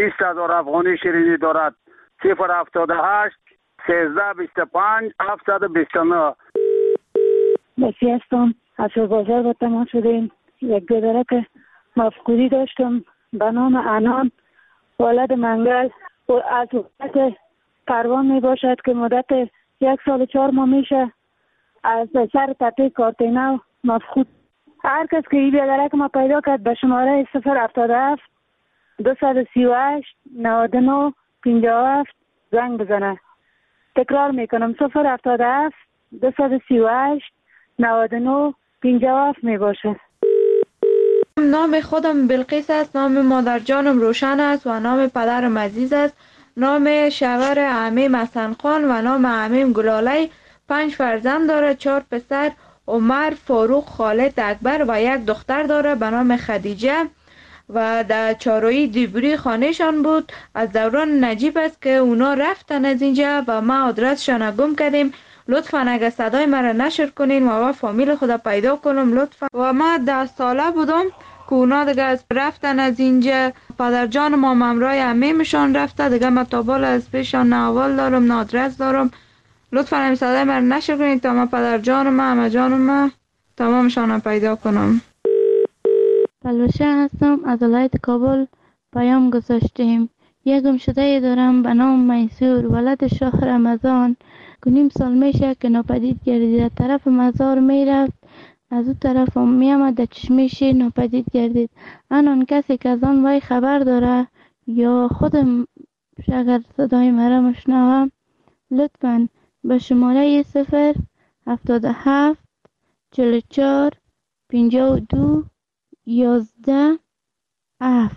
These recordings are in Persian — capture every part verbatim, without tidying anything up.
بیست هزار افغانی شیرینی دارد. صفر هفتاد و هشت سیزده بیست و پنج هفتصد و بیست و نه. بسی هستم. از بازار با تماس شدیم. یک دادره که مفقودی داشتم به نام انان ولد منگل و از وقت پروان می باشد که مدت یک سال و چهار ماه میشه از سر تحقیق کارتینو مفقود. هر کس که این بیادره که ما پیدا کرد به شماره صفر هفتاد و هفت دویست و سی و هشت نود و نه پنجاه و هفت زنگ بزنه. تکرار میکنم صفر هفتاد و هفت دویست و سی و هشت نود و نه پنجاه و هفت می باشه. نام خودم بلقیس است، نام مادر جانم روشن است و نام پدرم عزیز است. نام شوهر عمیم حسن خان و نام عمیم گلاله. پنج فرزند داره، چهار پسر عمر، فاروق، خالد، اکبر و یک دختر داره به نام خدیجه و در چهارراه دیبری خانهشان بود. از دوران نجیب است که اونا رفتن از اینجا و ما آدرسشان گم کردیم. لطفاً اگر صدای مرا نشر کنین و ما فامیل خدا پیدا کنم لطفاً. و ما ده ساله بودم که اونا دیگه از رفتن از اینجا. پدر جان ما ممرای عمیمشان رفته دیگه. ما تا بالا از پیشان نه احوال دارم نه آدرس دارم. لطفاً این صدای مرا نشر کنین تا ما پدر جان ما عمه جان ما تمامشان پیدا کنم. بلوشه هستم، از ولایت کابل پیام گذاشتیم. یک گمشده دارم به نام میسور ولد شاه رمضان که نیم سال میشه که ناپدید گردید. طرف مزار میرفت از اون طرف هم میامد در چشمش ناپدید گردید. آن کسی که از آن وی خبر داره یا خودم اگر صدای مرا مشنوم لطفاً به شماره صفر هفتاد و هفت چهل و چهار پنجاه و دو یازده هفت.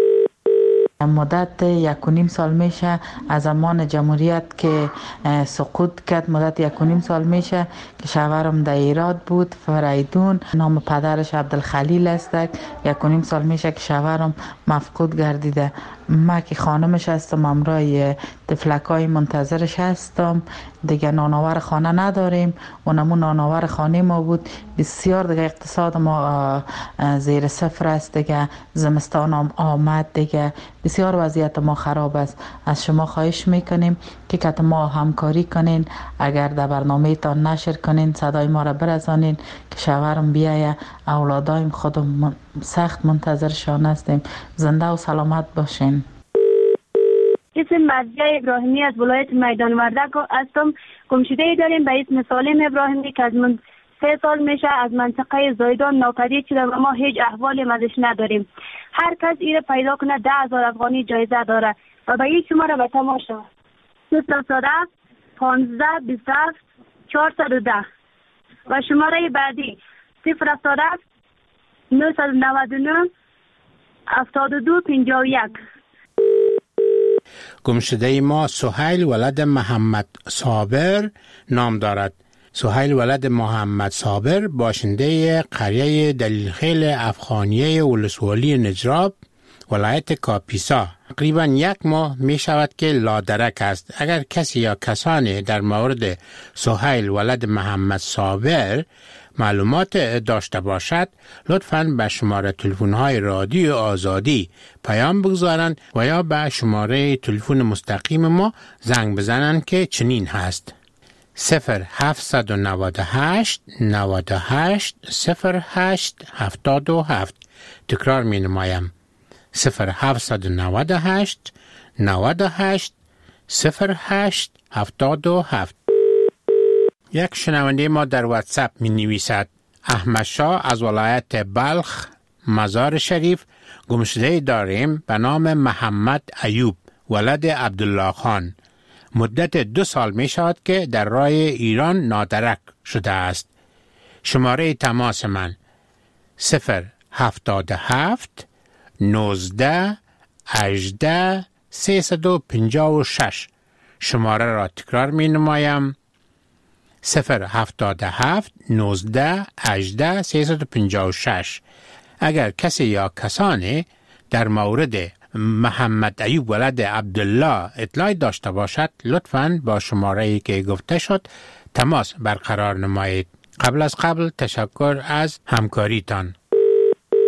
مدت یک و نیم سال میشه از زمان جمهوریت که سقوط کرد. مدت یک و نیم سال میشه که شوهرم در ایراد بود، فریدون. نام پدرش عبدالخلیل است. یک و نیم سال میشه که شوهرم مفقود گردیده. ما که خانمش هستم امرای تفلکای منتظرش هستم. دیگه نانآور خانه نداریم. اونمون نانآور خانه ما بود. بسیار دیگه اقتصاد ما زیر صفر است. دیگه زمستان هم آمد دیگه بسیار وضعیت ما خراب است. از شما خواهش میکنیم که کت ما همکاری کنین. اگر در برنامه تان نشر کنین صدای ما را برسانین که شوهرم بیایه. اولادایم خودم سخت منتظرشان هستیم. زنده و سلامت باشین. اسم مرضیه ابراهیمی از ولایت میدان وردک هستم. گمشده داریم به اسم سالم ابراهیمی که از من سه سال میشه از منطقه زایدان ناپدید شده و ما هیچ احوالی ازش نداریم. هر کس ایره پیدا کنه ده هزار افغانی جایزه داره و به این شماره به تماس شود صفر صد پانزده بیست و هفت چهارصد و ده و شماره بعدی صفر صد نهصد و نود و نه هفتاد و دو پنجاه و یک. گمشده ما سهیل ولد محمد صابر نام دارد. سهیل ولد محمد صابر باشنده قریه دلیلخیل افغانیه ولسوالی نجراب ولایت کاپیسا تقریبا یک ماه می شود که لادرک است. اگر کسی یا کسانی در مورد سهیل ولد محمد صابر معلومات داشته باشد لطفاً به شماره تلفن های رادیو آزادی پیام بگذارند و یا به شماره تلفن مستقیم ما زنگ بزنند که چنین هست: صفر هفتصد و نود و هشت نود و هشت صفر هشت هفتاد و هفت. تکرار می نمایم: صفر هفتصد و نود و هشت نود و هشت صفر هشت هفتاد و هفت. یک شنونده ما در واتساپ می نویسد: احمد شاه از ولایت بلخ مزار شریف گمشده داریم به نام محمد ایوب ولد عبدالله خان. مدت دو سال می شود که در راه ایران نادرک شده است. شماره تماس من صفر هفتاد و هفت نوزده هجده سیصد و پنجاه و شش. شماره را تکرار می نمایم: صفر هفتاد و هفت نوزده هجده سیصد و پنجاه و شش. اگر کسی یا کسانی در مورد محمد ایوب ولد عبدالله اطلاعی داشته باشد لطفاً با شماره‌ای که گفته شد تماس برقرار نمایید. قبل از قبل تشکر از همکاریتان.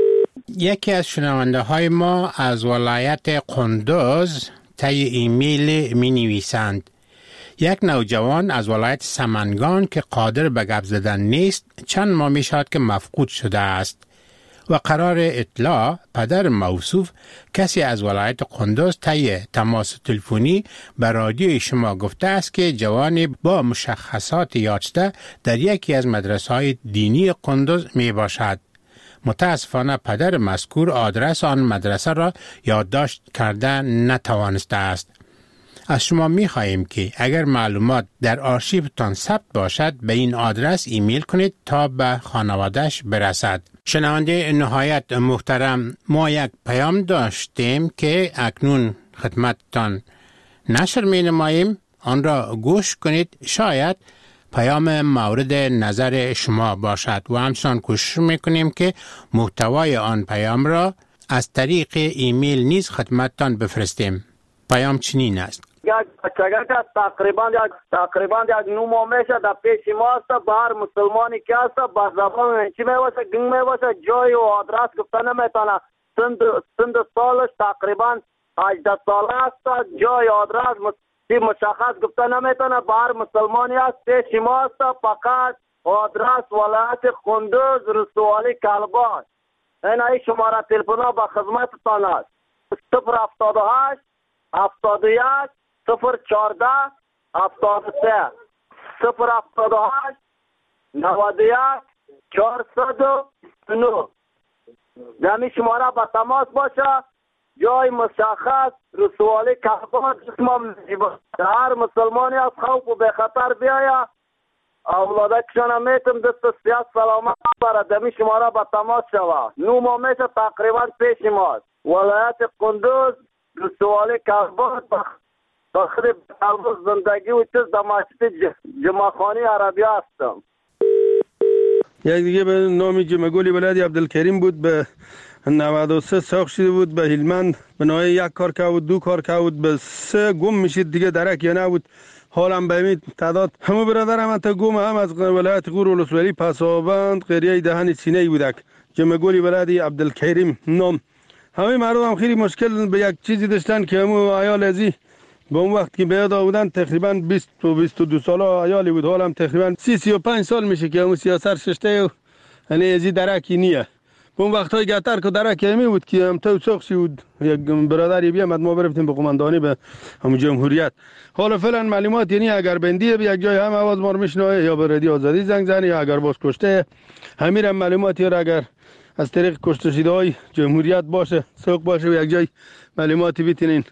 یکی از شنونده های ما از ولایت قندوز طی ایمیل می نویسند: یک نوجوان از ولایت سمنگان که قادر به گپ زدن نیست چند ماه می شود که مفقود شده است و قرار اطلاع پدر موصوف کسی از ولایت قندوز طی تماس تلفنی به رادیوی شما گفته است که جوانی با مشخصات یافته در یکی از مدرسه‌های دینی قندوز می باشد. متاسفانه پدر مذکور آدرس آن مدرسه را یادداشت کرده نتوانسته است. از شما می خواهیم که اگر معلومات در آرشیوتان ثبت باشد به این آدرس ایمیل کنید تا به خانواده‌اش برسد. شنونده نهایت محترم، ما یک پیام داشتیم که اکنون خدمتتان نشر می نماییم. آن را گوش کنید، شاید پیام مورد نظر شما باشد و همچنان کوشش میکنیم که محتوای آن پیام را از طریق ایمیل نیز خدمتتان بفرستیم. پیام چنین است: یک بچگان که تقریبا یک تقریبا یک نو ماه میشه در پیش ما است. به هر مسلمانی که است به زبان چی میواسه گنگ میواسه جای و آدرس گفته نمیتونه. سند سند سالش تقریبا هجده ساله است. جای آدرس مشخص گفته نمیتونه. به هر مسلمانی است پیش ما است. فقط آدرس ولایت قندوز رسوالی کلباش. این ای شماره تلفن به خدمتتان است: صفر هفتاد و هشت هفتاد و یک صفر چهارده هفتاد و سه صفر هفتاد و هشت نود و یک چهارصد و نه. دمی شماره به تماس باشه. جای مشخص رسوالی کلباش. هر مسلمانی از خوف و به خطر بیاید اولاده کشانه میتم دست سیاست سلامت برد. دمی شماره به تماس شود. نو ما میشه تقریبا پیش ماست. ولایت قندوز رسوالی کلباش. بخیر قلبوز زندگی و چیز در مسجد جمعخانی عربی هستم. یک دیگه به نام جمعگولی ولایت عبدالکریم بود. به نود و سه ساخت شده بود. به هلمند به نوعی یک کار که بود، دو کار که بود، به سه گم میشید دیگه درک یا نبود. حالم به امید تعداد همه برادرم انتا گم هم از ولایت غور ولسوالی پسابند قریه دهن سینه بودک. جمعگولی ولایت عبدالکریم نام. همه مردم هم خیلی مشکل به یک چیزی داشتن که همو عیال ازی به اون وقت که بیاد آودن تقریبا بیست و بیست و دو ساله عیالی بود. حالا هم تقریبا سی سی و پنج سال میشه که همو سیاست ششته و یعنی ازی درکی نیه. به اون وقت های گتر که درکی همی بود که هم تو ساخشی بود. یک برادری بیامد ما برفتیم به قماندانی به همو جمهوریت. حالا فعلا معلومات یعنی اگر بندیه به یک جای هم آواز ما رو میشنوه یا به رادیو آزادی زنگ زنی یا اگر باز کشته همین هم معلوماتی را اگر از طریق کشته شده های جمهوریت باشه سوق باشه و یک جای معلوماتی بیتینین.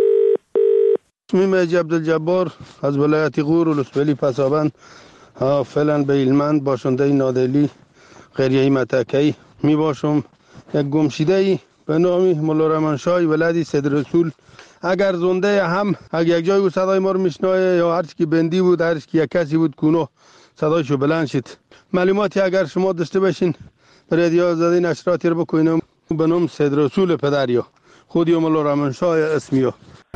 اسمی مجی عبدالجبار از ولایت غور ولسوالی پسابند فعلا به هلمند باشنده نادلی قریه متکی می باشم. یک گمشیده به نام مولا رحمانشاه ولایت صدررسول اگر زنده هم اگر یک جای او صدای ما رو میشنوه یا هر چی که بندی بود هر چی که یک کسی بود کونو صدایشو بلند شد. معلوماتی اگر شما داشته باشین رادیو آزادی نشراتی رو بکنیم به نام صدررسول پدریا خودی مولا رحمانشاه اسمیو.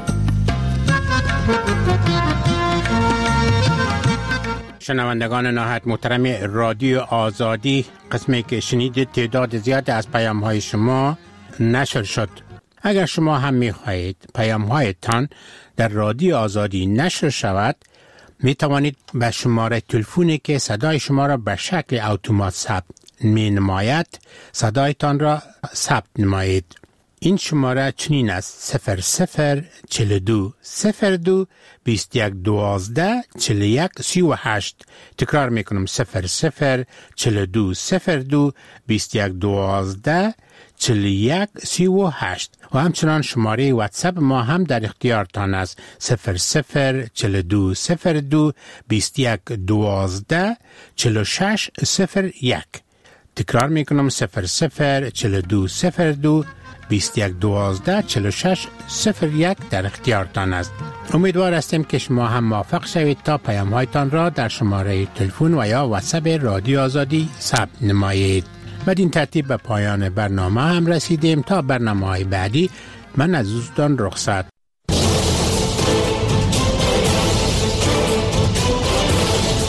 شنوندگان نهایت محترم رادیو آزادی، قسمی که شنیدید تعداد زیاد از پیام های شما نشر شد. اگر شما هم می خواهید پیام هایتان در رادیو آزادی نشر شود می توانید به شماره تلفنی که صدای شما را به شکل اتومات ثبت می نماید صدایتان را ثبت نمایید. این شماره چنین است: صفر صفر چل دو صفر دو بیست یک دوازده چل یک سی و هشت. تکرار میکنم: صفر صفر چل دو صفر دو بیست یک دوازده چل یک سی و هشت. و همچنان شماره واتساپ ما هم در اختیارتان است: صفر صفر چل دو صفر دو بیست یک دوازده چل شش صفر یک. تکرار میکنم: صفر صفر چل دو صفر دو بیست یک دوازده چل شش صفر یک در اختیارتان است. امیدوار هستیم که شما هم موافق شوید تا پیام هایتان را در شماره تلفن و یا واتساپ رادیو آزادی ثبت نمایید. بدین ترتیب به پایان برنامه هم رسیدیم. تا برنامه های بعدی من از دوستان رخصت.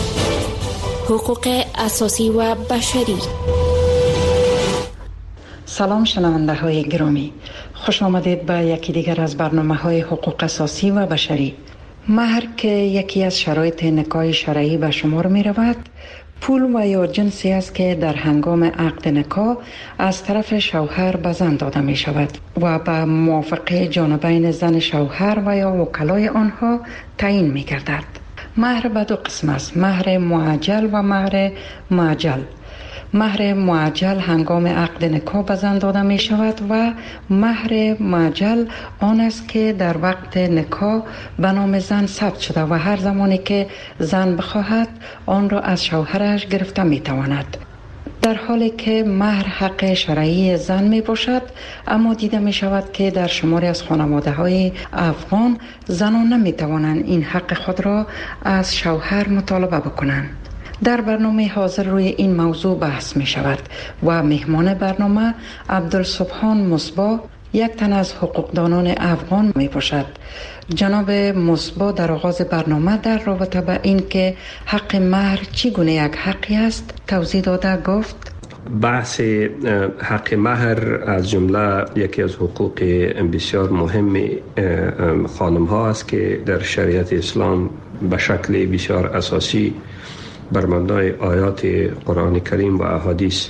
حقوق اساسی و بشری. سلام شنونده های گرامی، خوش آمدید به یکی دیگر از برنامه های حقوق اساسی و بشری. مهر که یکی از شرایط نکاح شرعی به شمار می رود، پول و یا جنسی است که در هنگام عقد نکاح از طرف شوهر به زن داده می شود و به موافقه جانبین زن شوهر و یا وکلای آنها تعیین می گردد. مهر به دو قسم است: مهر معجل و مهر معجل. مهر معجل هنگام عقد نکاح به زن داده می شود و مهر معجل آن است که در وقت نکاح به نام زن ثبت شده و هر زمانی که زن بخواهد آن را از شوهرش گرفته می تواند. در حالی که مهر حق شرعی زن می باشد، اما دیده می شود که در شماری از خانواده های افغان زنان نمی توانند این حق خود را از شوهر مطالبه بکنند. در برنامه حاضر روی این موضوع بحث می شود و مهمان برنامه عبدالسبحان مصباح، یک تن از حقوقدانان افغان می باشد. جناب مصباح در آغاز برنامه در رابطه به این که حق مهر چگونه یک حقی است توضیح داده گفت: بحث حق مهر از جمله یکی از حقوق بسیار مهم خانم ها است که در شریعت اسلام به شکل بسیار اساسی بر مبنای آیات قرآن کریم و احادیث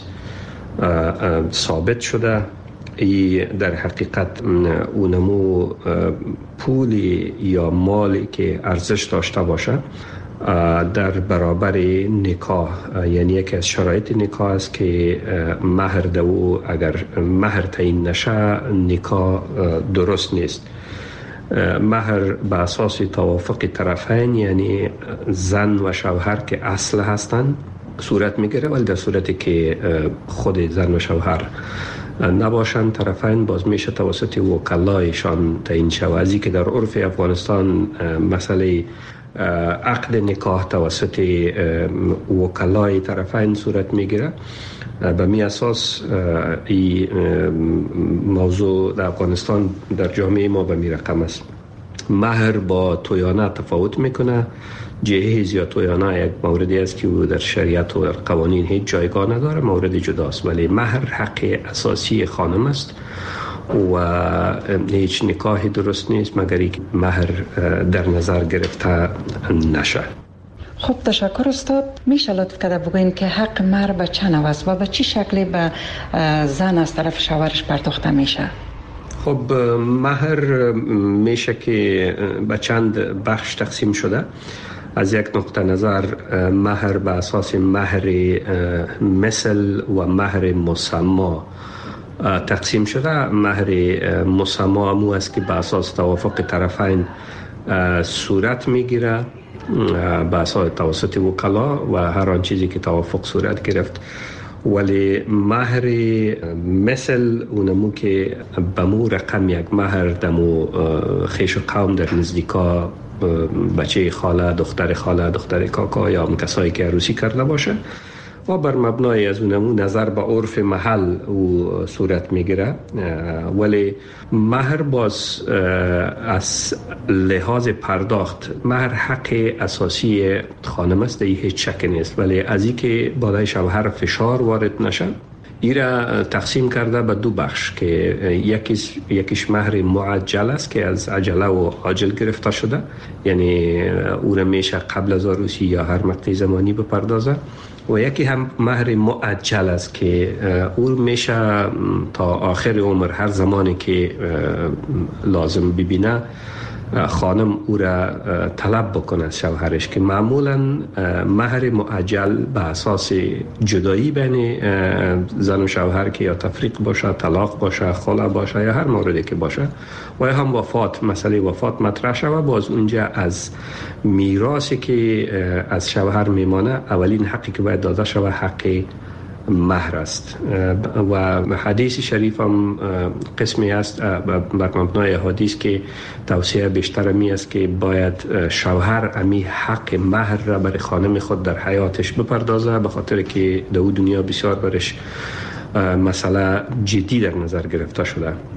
ثابت شده. ای در حقیقت اونمو پولی یا مالی که ارزش داشته باشه در برابر نکاح، یعنی یکی از شرایط نکاح است که مهر دو اگر مهر تعیین نشه نکاح درست نیست. مهر به اساس توافق طرفین، یعنی زن و شوهر که اصل هستند صورت میگیره، ولی در صورتی که خود زن و شوهر نباشند طرفین باز میشه توسط وکلایشان تعیین شود. ازی که در عرف افغانستان مسئله عقد نکاح توسط وکلای طرفین صورت میگیره، به می اساس این موضوع در افغانستان در جامعه ما به می رقم است. مهر با تویانه تفاوت میکنه. جهیز یا تویانه یک موردی است که در شریعت و در قوانین هیچ جایگاه نداره، مورد جداست، ولی مهر حق اساسی خانم است و هیچ نکاحی درست نیست مگر اینکه مهر در نظر گرفته نشه. خب تشکر استاد. میشه لطف کرده بگوین که حق مهر به چه نوع است و به چه شکلی به زن از طرف شوهرش پرداخته میشه؟ خب مهر میشه که به چند بخش تقسیم شده. از یک نقطه نظر مهر به اساس مهر مثل و مهر مسما تقسیم شده. مهر مسما امو است که به اساس توافق طرفین صورت میگیره به اساس توسط وکلا و هر آن چیزی که توافق صورت گرفت. ولی مهر مثل اونمو که بمو رقم یک مهر دمو خیش و قوم در نزدیکا بچه خاله، دختر خاله، دختر کاکا یا هم کسایی که عروسی کرده باشه و بر مبنای از اونمو نظر به عرف محل او صورت میگیره. ولی مهر باز از لحاظ پرداخت مهر حق اساسی خانم است، این هیچ شک نیست، ولی از این که بالای شوهر فشار وارد نشه این را تقسیم کرده به دو بخش که یکیش یکیش مهر معجل است که از عجله و عاجل گرفته شده، یعنی او را میشه قبل از عروسی یا هر مقطع زمانی بپردازه، و یکی هم مهر معجل است که او میشه تا آخر عمر هر زمانی که لازم ببینه خانم او را طلب بکنه از شوهرش، که معمولا مهر معجل به اساس جدایی بین زن و شوهر که یا تفریق باشه، طلاق باشه، خلع باشه یا هر موردی که باشه و یا هم وفات، مسئله وفات مطرح شوه، باز اونجا از میراثی که از شوهر میمانه اولین حقی که باید داده شوه حق مهر است. و حدیث شریف هم قسمی است بر مبنای حدیث که توصیه بیشتر می است که باید شوهر امی حق مهر را برای خانم خود در حیاتش بپردازه، به خاطر که در دنیا بسیار برش مسئله جدی در نظر گرفته شده.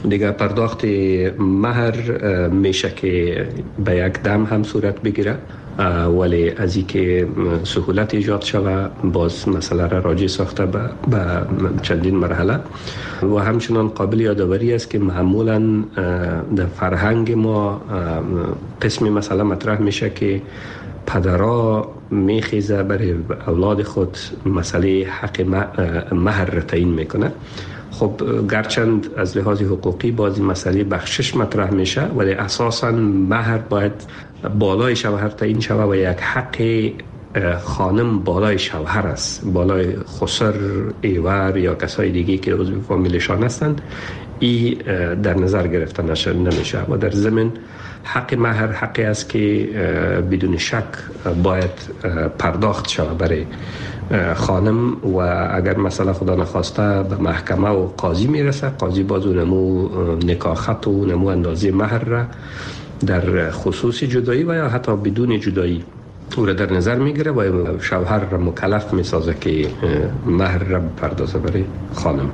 دیگه پرداخت مهر میشه که به یک دم هم صورت بگیره، ولی از این که سهولت ایجاد شود باز مسئله را راجع ساخته به چندین مرحله. و همچنان قابل یادآوری است که معمولا در فرهنگ ما قسمی مسئله مطرح میشه که پدرها میخیزه برای اولاد خود مسئله حق مهر را تعیین میکنه. خب گرچند از لحاظ حقوقی بازی مسئله بخشش مطرح میشه، ولی اساساً مهر باید بالای شوهر تعیین شود و یک حق خانم بالای شوهر است، بالای خسر، ایور یا کسای دیگه که عضو فامیلشان هستند. این در نظر گرفته نمیشه و در ضمن حق مهر حقی است که بدون شک باید پرداخت شود برای خانم و اگر مثلا خدا نخواسته به محکمه و قاضی میرسه، قاضی باز نمو نکاح خط و نمو اندازه مهر را در خصوص جدایی و یا حتی بدون جدایی او را در نظر میگیره و شوهر را مکلف میسازه که مهر را پردازه برای خانم.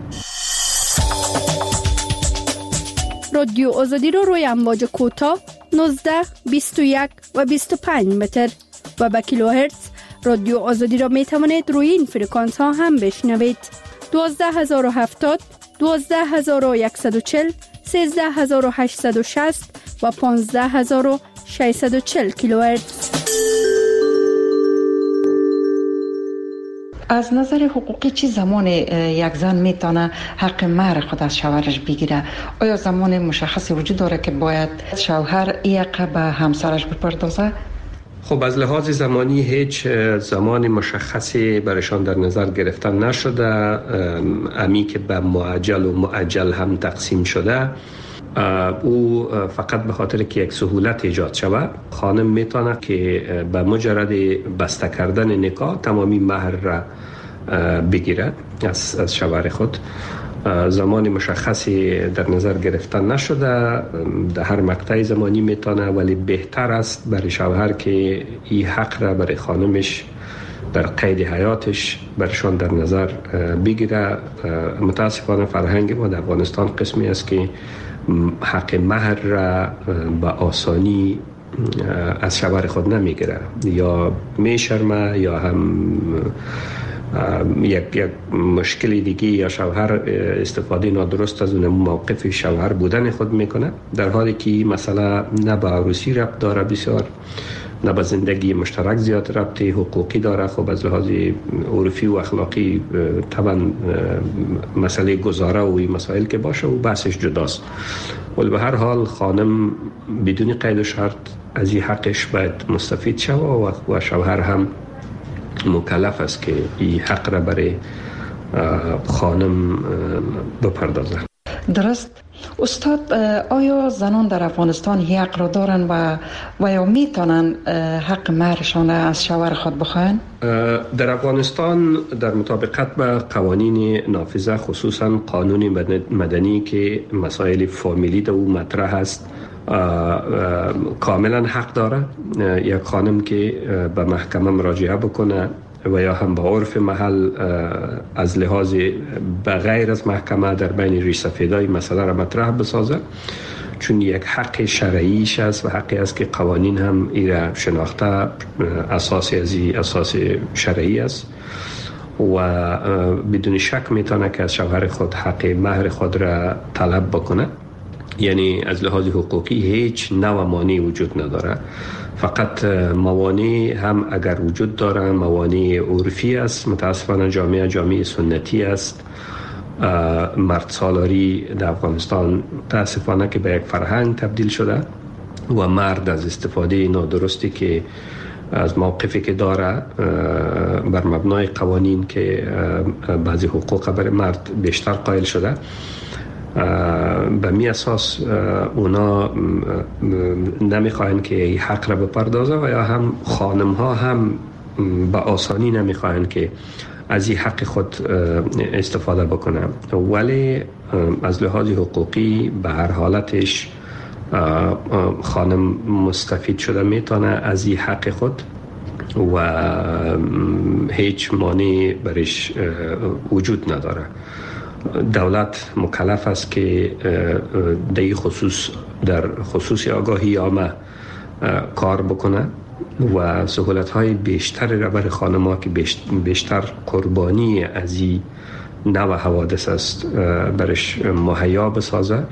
رادیو آزادی رو روی امواج کوتاه نوزده، بیست و یک و بیست و پنج متر و به کیلوهرتز رادیو آزادی را می توانید روی این فرکانس ها هم بشنوید. دوازده هزار و هفتاد، دوازده هزار و صد و چهل، سیزده هزار و هشتصد و شصت و پانزده هزار و ششصد و چهل کیلوهرتز. از نظر حقوقی چی زمان یک زن میتونه حق مهر خود از شوهرش بگیره؟ آیا زمان مشخصی وجود داره که باید شوهر این حق به همسرش بپردازه؟ خب از لحاظ زمانی هیچ زمان مشخصی برشان در نظر گرفتن نشده. امی که به معجل و معجل هم تقسیم شده او فقط به خاطر که یک سهولت ایجاد شود، خانم میتونه که به مجرد بسته کردن نکاح تمامی مهر را بگیره از از شوهر خود. زمان مشخصی در نظر گرفتن نشده، در هر مقطع زمانی میتونه، ولی بهتر است برای شوهر که این حق را برای خانمش در قید حیاتش برشان در نظر بگیره. متاسفانه فرهنگ ما در افغانستان قسمی است که حق مهر را به آسانی از شوهر خود نمیگیره، یا میشرمه یا هم یک یک مشکل دیگه یا شوهر استفاده نادرست از اون موقف شوهر بودن خود میکنه، در حالی که مسئله نه به عروسی ربط داره بسیار، نه به زندگی مشترک زیاد ربط حقوقی داره. خب از لحاظ عرفی و اخلاقی طبعا مسئله گذاره و این مسائل که باشه و بحثش جداست، ولی به هر حال خانم بدون قید و شرط از این حقش باید مستفید شود و شوهر هم مکلف است که این حق را برای خانم بپردازه. درست. استاد، آیا زنان در افغانستان حق را دارن و و یا میتونن حق مهرشان از شوهر خود بخواهن؟ در افغانستان در مطابقت با قوانین نافذه، خصوصا قانون مدنی که مسائل فامیلی در او مطرح است، کاملا حق داره یک خانم که به محکمه مراجعه بکنه و یا هم به عرف محل از لحاظ به غیر از محکمه در بین ریش سفیدای مسئله را مطرح بسازه، چون یک حق شرعیش است و حقی است که قوانین هم ای را شناخته اساس از اساس شرعی است و بدون شک میتونه که از شوهر خود حق مهر خود را طلب بکنه. یعنی از لحاظ حقوقی هیچ نوع مانعی وجود نداره، فقط موانع هم اگر وجود داره موانع عرفی است. متاسفانه جامعه جامعه سنتی است. مرد سالاری در افغانستان متاسفانه که به یک فرهنگ تبدیل شده و مرد از استفاده نادرستی که از موقفی که داره بر مبنای قوانین که بعضی حقوق برای مرد بیشتر قائل شده، به می اساس اونا نمیخواهند که این حق را بپردازه و یا هم خانم ها هم به آسانی نمیخواهند که از این حق خود استفاده بکنه، ولی از لحاظ حقوقی به هر حالتش خانم مستفید شده میتونه از این حق خود و هیچ مانع برش وجود نداره. دولت مکلف است که در این خصوص در خصوص آگاهی عامه کار بکنه و سهولت های بیشتر را برای خانم‌ها که بیشتر قربانی از این نوع حوادث است برش مهیا بسازه،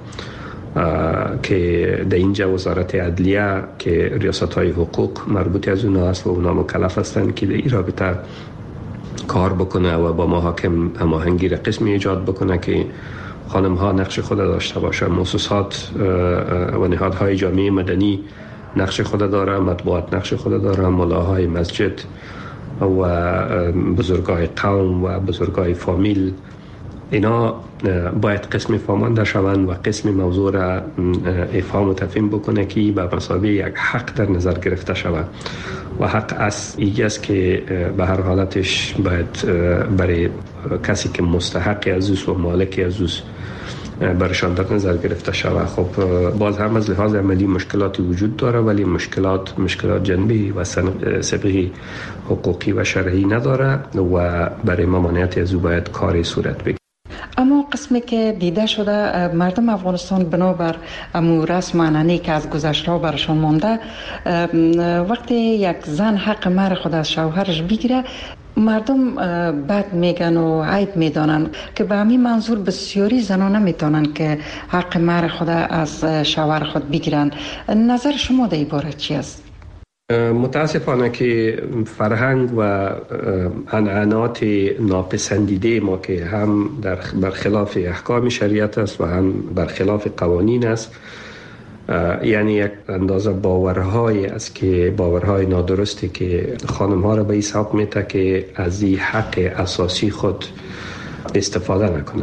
که در اینجا وزارت عدلیه که ریاست های حقوق مربوط از اونا است و اونا مکلف هستند که در این رابطه کار بکنه و با محاکم هماهنگی را قسمی ایجاد بکنه که خانم ها نقش خود داشته باشه. مؤسسات و نهادهای جامعه مدنی نقش خود داره، مطبوعات نقش خود داره، ملاهای مسجد و بزرگای قوم و بزرگای فامیل، اینا باید قسم فهمانده شوند و قسم موضوع را افهام و تفهیم بکنه که به مثابه یک حق در نظر گرفته شود و حق از ایگه است که به هر حالتش باید برای کسی که مستحق از اوست و مالک از اوست برشان در نظر گرفته شود. خب باز هم از لحاظ عملی مشکلاتی وجود داره، ولی مشکلات مشکلات جنبی و سابقه حقوقی و شرعی نداره و برای ممانعت از او باید کاری صورت بگیرد. اما قسمی که دیده شده مردم افغانستان بنابر امو رسم عنعنه‌ای که از گذشته برشان مانده، وقتی یک زن حق مهر خود از شوهرش بگیره مردم بد میگن و عیب میدانن که به همین منظور بسیاری زنان نمیتونن که حق مهر خود از شوهر خود بگیرن. نظر شما در این باره چی است؟ متاسفانه که فرهنگ و عنعنات ناپسندیده ما که هم در برخلاف احکام شریعت است و هم برخلاف قوانین است، یعنی یک اندازه باورهای است که باورهای نادرستی که خانم ها را به این سبب میته که از این حق اساسی خود استفاده نکنه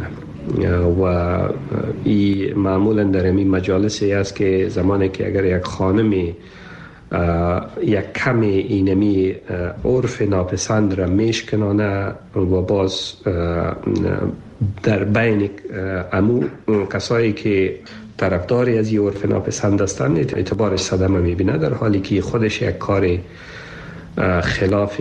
و این معمولا در این مجالسی است که زمانی که اگر یک خانمی یک کم اینمی عرف ناپسند را میشکنانه و باز در بین امو کسایی که طرفداری از این عرف ناپسند هستند اعتبارش صدمه میبینه، در حالی که خودش یک کار خلاف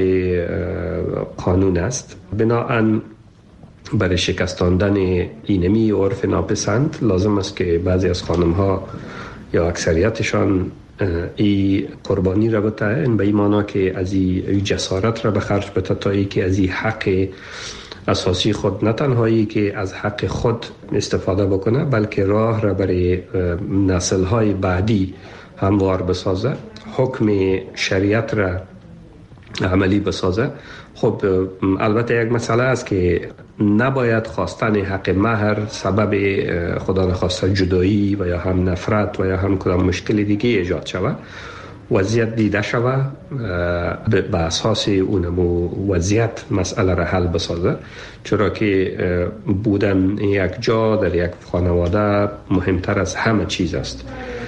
قانون است. بناهن برای شکستاندن اینمی عرف ناپسند لازم است که بعضی از خانم ها یا اکثریتشان ای قربانی را بته، این به این معنا که از این جسارت را به خرج بته تا ای که از این حق اساسی خود نه تنهایی که از حق خود استفاده بکنه، بلکه راه را برای نسل های بعدی هموار بسازه، حکم شریعت را عملی بسازه. خب البته یک مسئله است که نباید خواستن حق مهر سبب خدا نخواسته جدایی و یا هم نفرت و یا هم کدام مشکل دیگه ایجاد شود. وضعیت دیده شود به اساس اونمو وضعیت مسئله را حل بسازه، چرا که بودن یک جا در یک خانواده مهمتر از همه چیز است.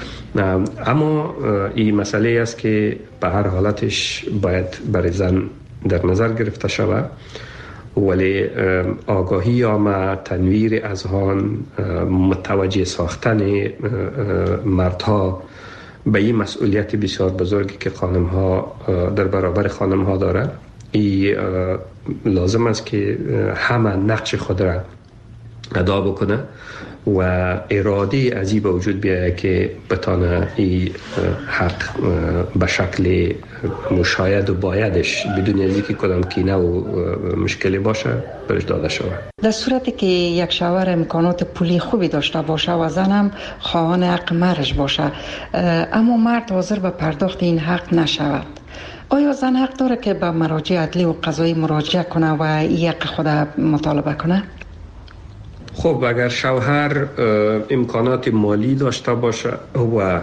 اما این مسئله است که به هر حالتش باید برای زن در نظر گرفته شود، ولی آگاهی عامه، تنویر اذهان، متوجه ساختن مردها به این مسئولیت بسیار بزرگی که خانم ها در برابر خانم ها داره، این لازم است که همه نقش خود را ادا بکنه و اراده از این به وجود بیاید که بتانه این حق به شکل مشاید و بایدش بدون از اینکه کدام کینه و مشکلی باشه برش داده شود. در صورتی که یک شوهر امکانات پولی خوبی داشته باشه و زن هم خواهان حق مهرش باشه، اما مرد حاضر به پرداخت این حق نشود، آیا زن حق داره که به مراجع عدلی و قضایی مراجعه کنه و این حق خود مطالبه کنه؟ خب اگر شوهر امکانات مالی داشته باشه و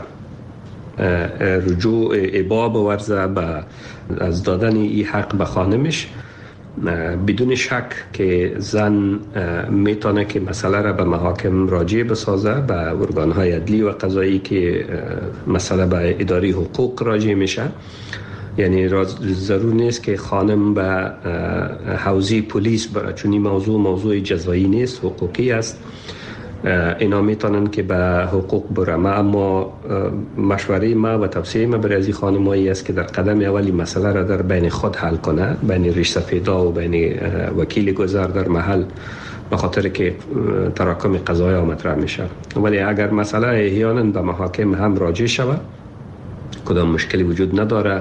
رجوع ابا بورزه به از دادن این حق به خانمش، بدون شک که زن میتونه که مسئله را به محاکم راجع بسازه، به ارگانهای عدلی و قضایی که مسئله به اداره حقوق راجع میشه. یعنی ضرور نیست که خانم به حوزه پلیس بره، چون این موضوع موضوع جزایی نیست، حقوقی است. اینا میتونن که به حقوق برم، اما مشوره ما و توصیه ما برای از این خانمایی است که در قدم اولی مسئله را در بین خود حل کنه، بین ریش سفیدا و بین وکیل گذر در محل به خاطر که تراکم قضایا مطرح میشه. ولی اگر مسئله احیانا به محاکم هم راجع شود کدام مشکلی وجود نداره.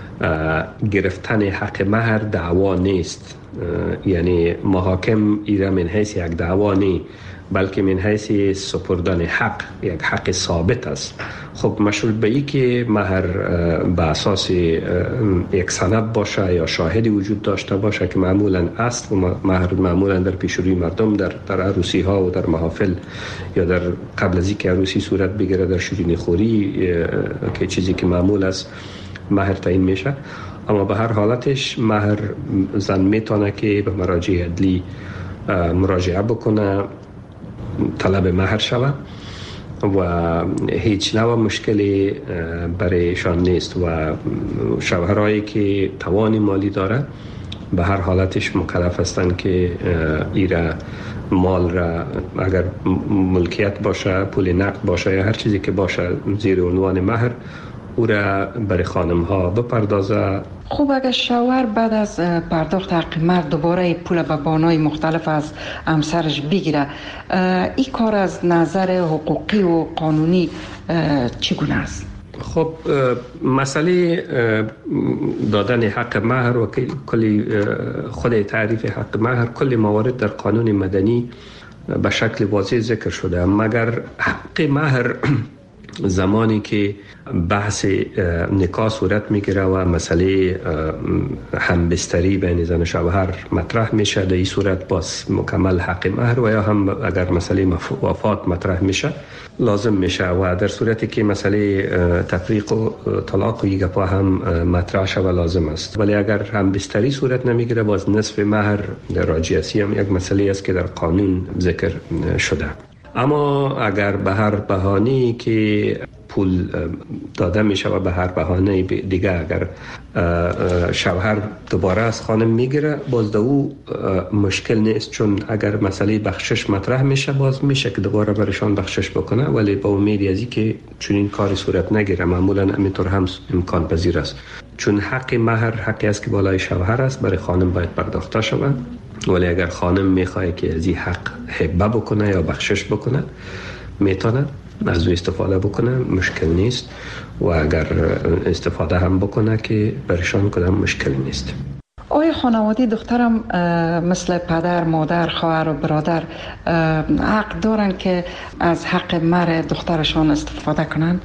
گرفتن حق مهر دعوا نیست، یعنی محاکم ایره من حیث یک دعوا نیست بلکه من حیث سپردن حق، یک حق ثابت است. خب مشروط به ای که مهر به اساس یک سند باشه یا شاهدی وجود داشته باشه که معمولا است، و مهر معمولا در پیشروی مردم در در عروسی ها و در محافل یا در قبل از اینکه عروسی صورت بگیره در شیرینی خوری که چیزی که معمول است مهر تعیین میشه. اما به هر حالتش مهر زن میتونه که به مراجع عدلی مراجعه بکنه، طلب مهر شود و هیچ نوع مشکلی برایشان نیست و شوهرایی که توان مالی داره به هر حالتش مکلف هستند که ایره مال را اگر ملکیت باشه، پول نقد باشه یا هر چیزی که باشه زیر عنوان مهر او را برای خانم ها بپردازه. خوب اگر شوهر بعد از پرداخت حق مهر دوباره پول به بانای مختلف از همسرش بگیره، این کار از نظر حقوقی و قانونی چگونه است؟ خب مسئله دادن حق مهر و کلی خود تعریف حق مهر کل موارد در قانون مدنی به شکل واضح ذکر شده، مگر حق مهر زمانی که بحث نکاح صورت میگیره و مسئله همبستری بین زن و شوهر مطرح میشه، در این صورت باز مکمل حق مهر، و یا هم اگر مسئله وفات مطرح میشه لازم میشه، و در صورتی که مسئله تفریق و طلاق و یگپا هم مطرح شود لازم است. ولی اگر همبستری صورت نمیگیره باز نصف مهر در راجعیتی هم یک مسئله است که در قانون ذکر شده. اما اگر به هر بهانه‌ای که پول داده میشه و به هر بهانه دیگه اگر شوهر دوباره از خانم میگیره باز دو او مشکل نیست، چون اگر مسئله بخشش مطرح میشه باز میشه که دوباره برشان بخشش بکنه، ولی با امید از این که چون این کاری صورت نگیره معمولا همینطور هم امکان پذیر است، چون حق مهر حقی است که بالای شوهر است برای خانم باید پرداخته شود. ولی اگر خانم میخواه که از این حق هبه بکنه یا بخشش بکنه میتونه از او استفاده بکنه، مشکل نیست، و اگر استفاده هم بکنه که برشان کدام مشکل نیست. آیا خانواده دخترم مثل پدر، مادر، خواهر و برادر حق دارن که از حق مهر دخترشان استفاده کنند؟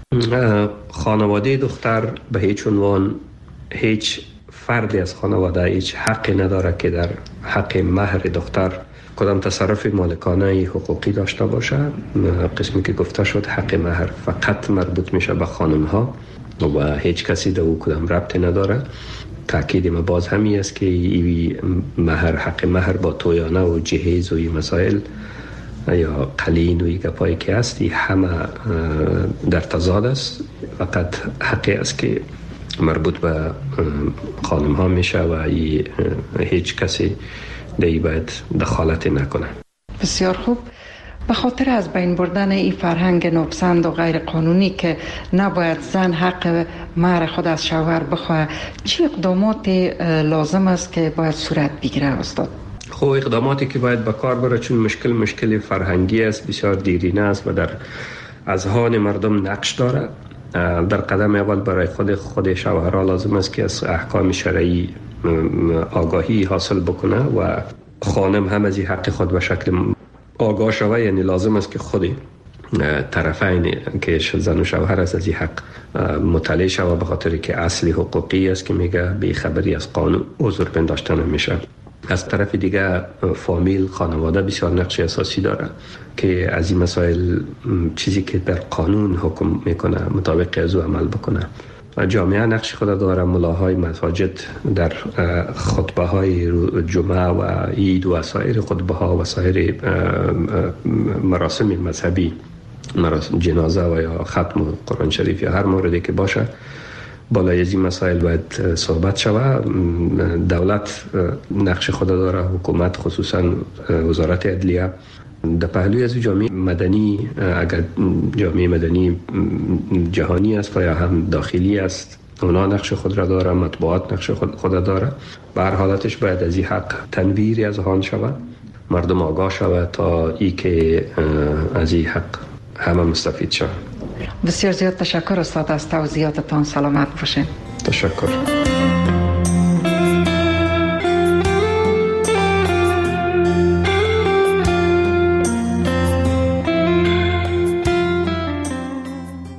خانواده دختر به هیچ عنوان هیچ فردی از خانواده هیچ حقی نداره که در حق مهر دختر کدام تصرف مالکانه حقوقی داشته باشه. قسمی که گفته شد حق مهر فقط مربوط میشه به خانم ها و هیچ کسی در او کدام ربطی نداره. تأکید ما باز همی است که ای مهر حق مهر با تویانه و جهیز و این مسائل یا قلین و این گپایی که هستی همه در تضاد است. فقط حقی است که مربوط به خانم ها میشه و هیچ کسی دیگه باید دخالت نکنه. بسیار خوب. به خاطر از بین بردن این فرهنگ ناپسند و غیر قانونی که نباید زن حق مهر خود از شوهر بخواه، چه اقدامات لازم است که باید صورت بگیره استاد؟ خب اقداماتی که باید به کار بره، چون مشکل مشکل فرهنگی است، بسیار دیرینه است و در اذهان مردم نقش داره. در قدم اول برای خود خود شوهرها لازم است که از احکام شرعی آگاهی حاصل بکنه و خانم هم از این حق خود به شکل آگاه شوه. یعنی لازم است که خود طرفین که زن و شوهر است از این حق مطلع شوه، به خاطر که اصلی حقوقی است که میگه بی خبری از قانون عذر پنداشته نمیشه. از طرف دیگه فامیل، خانواده بسیار نقش اساسی داره که از این مسائل چیزی که در قانون حکم میکنه مطابق از او عمل بکنه. و جامعه نقش خود داره. ملاهای مساجد در خطبه های جمعه و عید و سایر خطبه ها و سایر مراسم مذهبی، مراسم جنازه و یا ختم قرآن شریف یا هر موردی که باشه، بالای از این مسائل باید صحبت شود. دولت نقش خود داره، حکومت خصوصا وزارت عدلیه. در پهلوی از جامعه مدنی، اگر جامعه مدنی جهانی است و یا هم داخلی است، اونا نقش خود را داره، مطبوعات نقش خود, خود داره. به هر حالتش باید از این حق تنویری از آن شود. مردم آگاه شود تا ای که از این حق همه مستفید شود. بسیار زیاد تشکر استاد، از توضیحاتتان. سلامت باشین. تشکر.